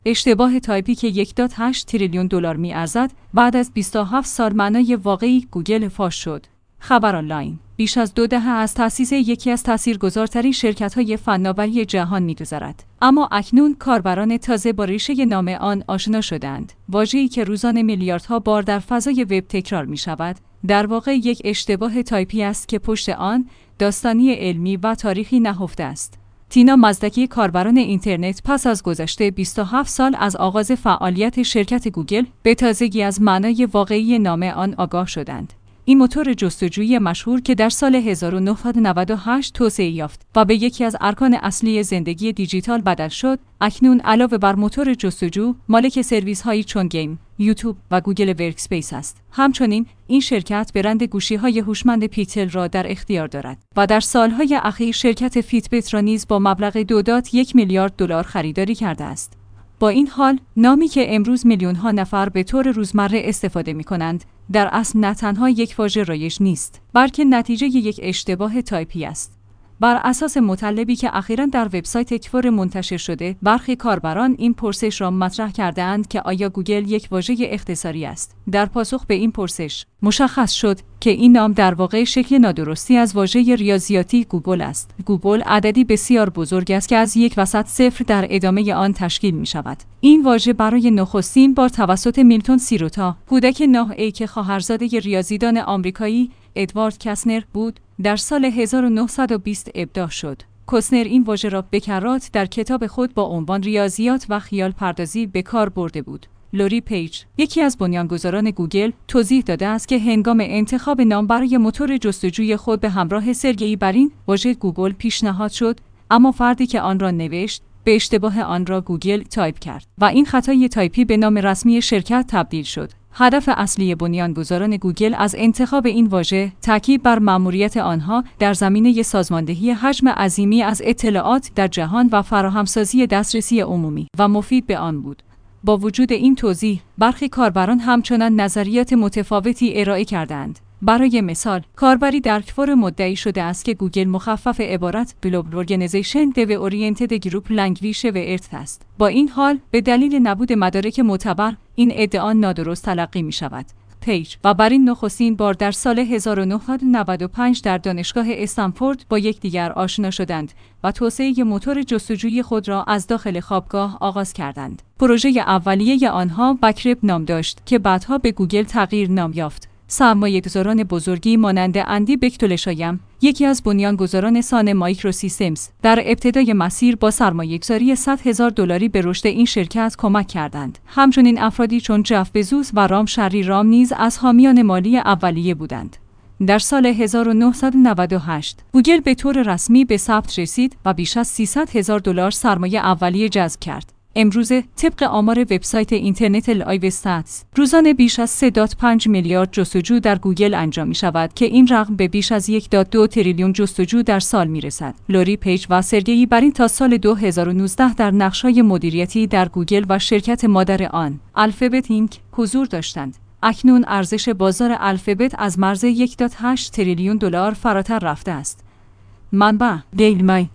اشتباه تایپی که 1.8 تریلیون دلار می‌ارزد بعد از 27 سال معنای واقعی گوگل فاش شد. خبر آنلاین. بیش از 2 دهه از تأسیس یکی از تاثیرگذارترین شرکت‌های فناوری جهان می‌گذرد، اما اکنون کاربران تازه با ریشه نام آن آشنا شدند. واژه‌ای که روزانه میلیاردها بار در فضای وب تکرار می‌شود، در واقع یک اشتباه تایپی است که پشت آن داستانی علمی و تاریخی نهفته است. تینا مزدکی، کاربران اینترنت، پس از گذشته 27 سال از آغاز فعالیت شرکت گوگل به تازگی از معنای واقعی نام آن آگاه شدند. این موتور جستجویی مشهور که در سال 1998 توسعه یافت و به یکی از ارکان اصلی زندگی دیجیتال بدل شد، اکنون علاوه بر موتور جستجو، مالک سرویس‌هایی چون گیم، یوتیوب و گوگل ورکسپیس است. همچنین این شرکت برند گوشی‌های هوشمند پیکسل را در اختیار دارد و در سال‌های اخیر شرکت فیتبیت را نیز با مبلغ 2.1 میلیارد دلار خریداری کرده است. با این حال، نامی که امروز میلیون‌ها نفر به طور روزمره استفاده می‌کنند، در اصل نه تنها یک واژه رایج نیست، بلکه نتیجه یک اشتباه تایپی است. بر اساس مطلبی که اخیراً در وبسایت کفر منتشر شده، برخی کاربران این پرسش را مطرح کرده‌اند که آیا گوگل یک واژه اختصاری است؟ در پاسخ به این پرسش، مشخص شد که این نام در واقع شکل نادرستی از واژه ریاضیاتی گوگل است. گوگل عددی بسیار بزرگ است که از یک وسط صفر در ادامه آن تشکیل می شود. این واژه برای نخستین بار توسط میلتون سیروتا، کودک 9A که خواهرزاده ریاضیدان آمریکایی ادوارد کسنر بود، در سال 1920 ابداع شد. کسنر این واژه را به کرات در کتاب خود با عنوان ریاضیات و خیال پردازی به کار برده بود. لوری پیج، یکی از بنیانگذاران گوگل، توضیح داده است که هنگام انتخاب نام برای موتور جستجوی خود به همراه سرگئی برین، واژه گوگل پیشنهاد شد، اما فردی که آن را نوشت به اشتباه آن را گوگل تایپ کرد و این خطای تایپی به نام رسمی شرکت تبدیل شد. هدف اصلی بنیانگذاران گوگل از انتخاب این واژه تاکید بر مأموریت آنها در زمینه سازماندهی حجم عظیمی از اطلاعات در جهان و فراهمسازی دسترسی عمومی و مفید به آن بود. با وجود این توضیح، برخی کاربران همچنان نظریات متفاوتی ارائه کردند. برای مثال، کاربری در کفر مدعی شده است که گوگل مخفف عبارت Global Organization Dev-Oriented Group Language و ارت است. با این حال، به دلیل نبود مدارک معتبر، این ادعا نادرست تلقی می شود. پیج و برین نخستین بار در سال 1995 در دانشگاه استنفورد با یکدیگر آشنا شدند و توسعه موتور جستجوی خود را از داخل خوابگاه آغاز کردند. پروژه اولیه آنها بکرب نام داشت که بعدها به گوگل تغییر نام یافت. سرمایه‌گذاران بزرگی مانند اندی بکتولشایم، یکی از بنیانگذاران سان مایکروسیستمز، در ابتدای مسیر با سرمایه‌گذاری $100,000 به رشد این شرکت کمک کردند. همچنین افرادی چون جف بزوس و رام شری رام نیز از حامیان مالی اولیه بودند. در سال 1998 گوگل به طور رسمی به ثبت رسید و بیش از $300,000 سرمایه اولیه جذب کرد. امروزه طبق آمار وبسایت اینترنت لایو استاتس، روزانه بیش از 3.5 میلیارد جستجو در گوگل انجام می شود که این رقم به بیش از 1.2 تریلیون جستجو در سال می رسد. لوری پیج و سرگئی برین تا سال 2019 در نقش‌های مدیریتی در گوگل و شرکت مادر آن، الفابت اینک، حضور داشتند. اکنون ارزش بازار الفابت از مرز 1.8 تریلیون دلار فراتر رفته است. منبع: دیلی میل